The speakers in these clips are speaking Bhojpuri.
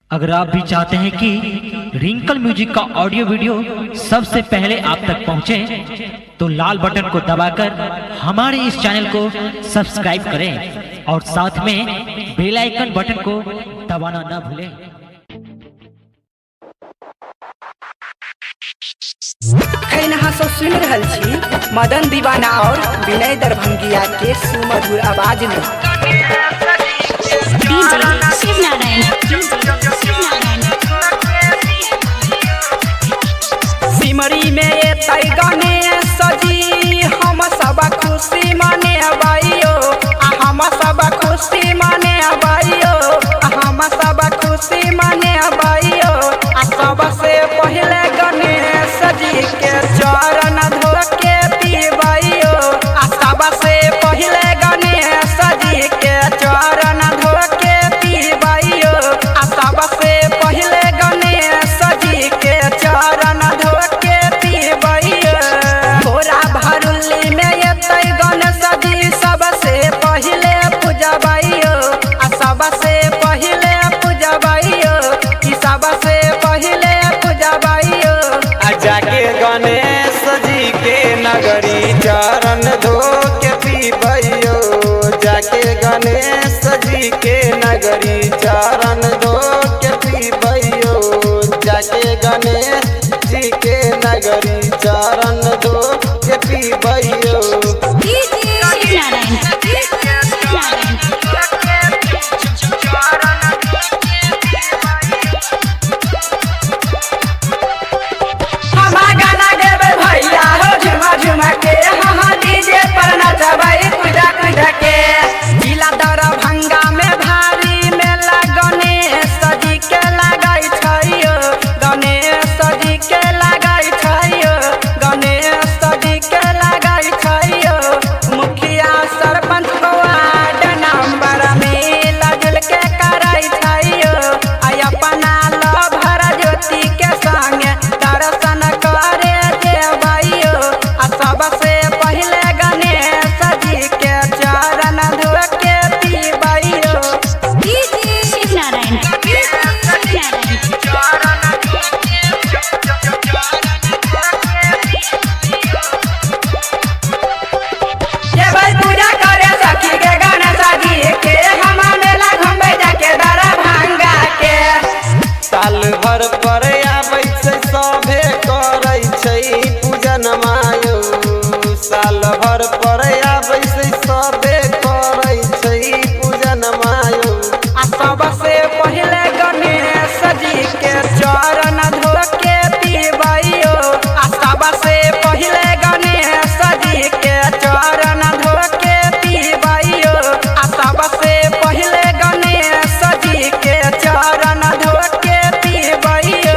अगर आप भी चाहते हैं कि रिंकल म्यूजिक का ऑडियो वीडियो सबसे पहले आप तक पहुंचे, तो लाल बटन को दबाकर हमारे इस चैनल को सब्सक्राइब करें और साथ में बेल आइकन बटन को दबाना ना भूलें। सुन रहल छी मदन दीवाना और विनय दरभंगिया के सुमधुर आवाज में। सिमरी में एतै गणेश जी, हम सब खुशी मने अबैयो, हम सब खुशी मने अबैयो, हम सब खुशी मने अबैयो। सबसे पहले गणेश जी के चरण धो के पीबैयो, सबसे पहले गणेश जी के चरण धो के पीबैयो, सबसे पहले गणेश जी के चरण धो के पीबैयो। थोड़ा भरुल्ली में एतै गणेश जी सबसे पहले पूजबैयो, सबसे पहले पूजबैयो, सबसे पहले पूजबैयो। जाके गणेश जी के नगरी चरण धो के पीबैयो, जाके गणेश जी के नगरी चरण धो के पीबैयो, जाके गणेश जी के नगरी चरण धो के पीबैयो। साल भर पर आबै छै सभे करै छै पूजन मायो, साल भर पर आबै छै सभे करै छै पूजन मायो। सबसे पहले गणेश जी के चरण धो के पीबैयो, सबसे पहले गणेश जी के चरण धो के पीबैयो, सबसे पहले गणेश जी के चरण धो के पीबैयो।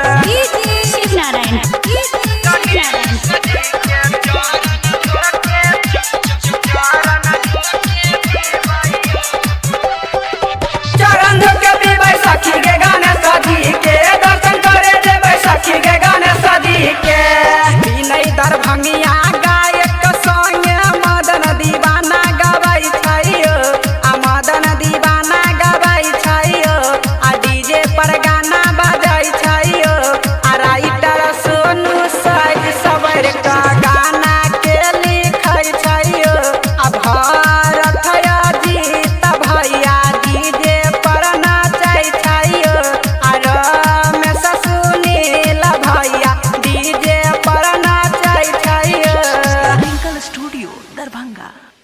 चरण धो के पीबै सखी के गणेश जी के, दर्शन करे जेबै सखी के गणेश जी के। विनय दरभंगिया गायक संगे मदन दीवाना गबै छैयो, मदन दीवाना गबै छैयो, डीजे पर गाना बजै छैयो, राइटर सोनू साज सबर का गाना के लिखै छैयो। भारत जीत भैया डीजे पर नाचै छैयो, रमेश सुनील भैया डीजे पर नाचै छैयो। रिंकल स्टूडियो दरभंगा।